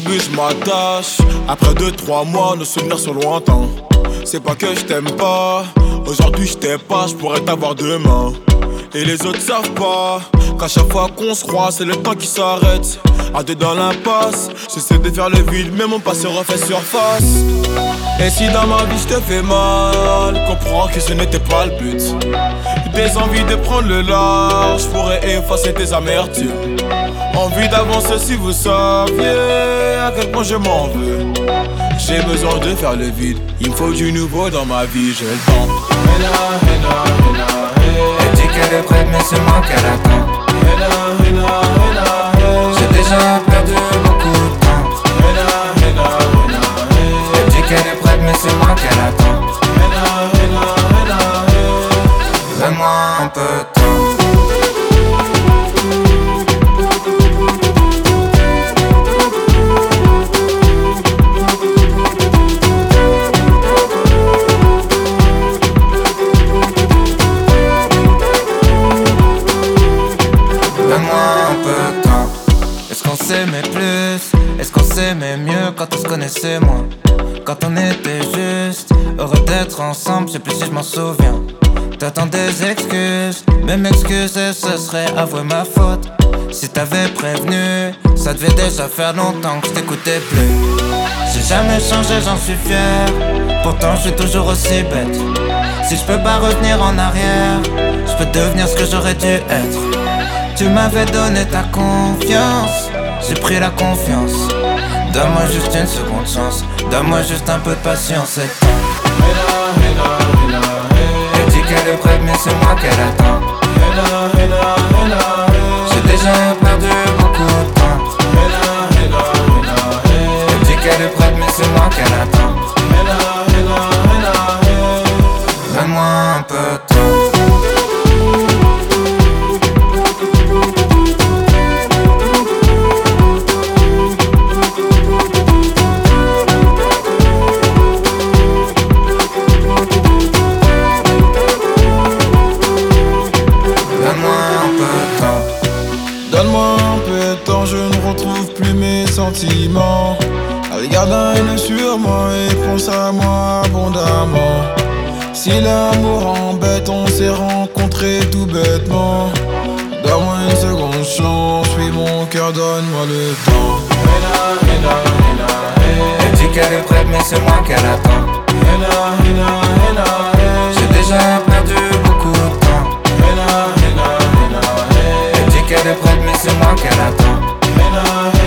début je m'attache, après 2-3 mois nos souvenirs sont lointains. C'est pas que je t'aime pas, aujourd'hui je t'aime pas, je pourrais t'avoir demain. Et les autres savent pas qu'à chaque fois qu'on se croise c'est le temps qui s'arrête. À deux dans l'impasse, j'essaie de faire le vide mais mon passé refait surface. Et si dans ma vie je te fais mal, comprends que ce n'était pas le but. Des envies de prendre le large, je pourrais effacer tes amertumes. Envie d'avancer si vous saviez à quel point je m'en veux. J'ai besoin de faire le vide, il me faut du nouveau dans ma vie, j'ai le temps. Elle dit qu'elle est prête mais c'est moi qu'elle attend. J'ai déjà perdu beaucoup de temps. Elle dit qu'elle est prête mais c'est moi qu'elle attend. Donne-moi un peu de temps. S'aimait plus, est-ce qu'on s'aimait mieux quand on se connaissait moins? Quand on était juste, heureux d'être ensemble, je sais plus si je m'en souviens. T'attends des excuses, mais m'excuser ce serait avouer ma faute. Si t'avais prévenu, ça devait déjà faire longtemps que je t'écoutais plus. J'ai jamais changé, j'en suis fier, pourtant je suis toujours aussi bête. Si je peux pas revenir en arrière, je peux devenir ce que j'aurais dû être. Tu m'avais donné ta confiance, j'ai pris la confiance. Donne-moi juste une seconde chance, donne-moi juste un peu de patience. Elle dit qu'elle est prête mais c'est moi qu'elle attend. J'ai déjà perdu beaucoup de temps. Elle dit qu'elle est prête mais c'est moi qu'elle attend. Donne-moi un peu de temps. Donne-moi un peu de temps, je ne retrouve plus mes sentiments. Regarde un œil sur moi et pense à moi abondamment. Si l'amour embête, on s'est rencontrés tout bêtement. Donne-moi une seconde chance, suis mon cœur, donne-moi le temps. Elle dit qu'elle est prête mais c'est moi qu'elle attend. J'ai déjà perdu beaucoup de temps. Elle dit qu'elle est prête mais c'est moi qu'elle attend.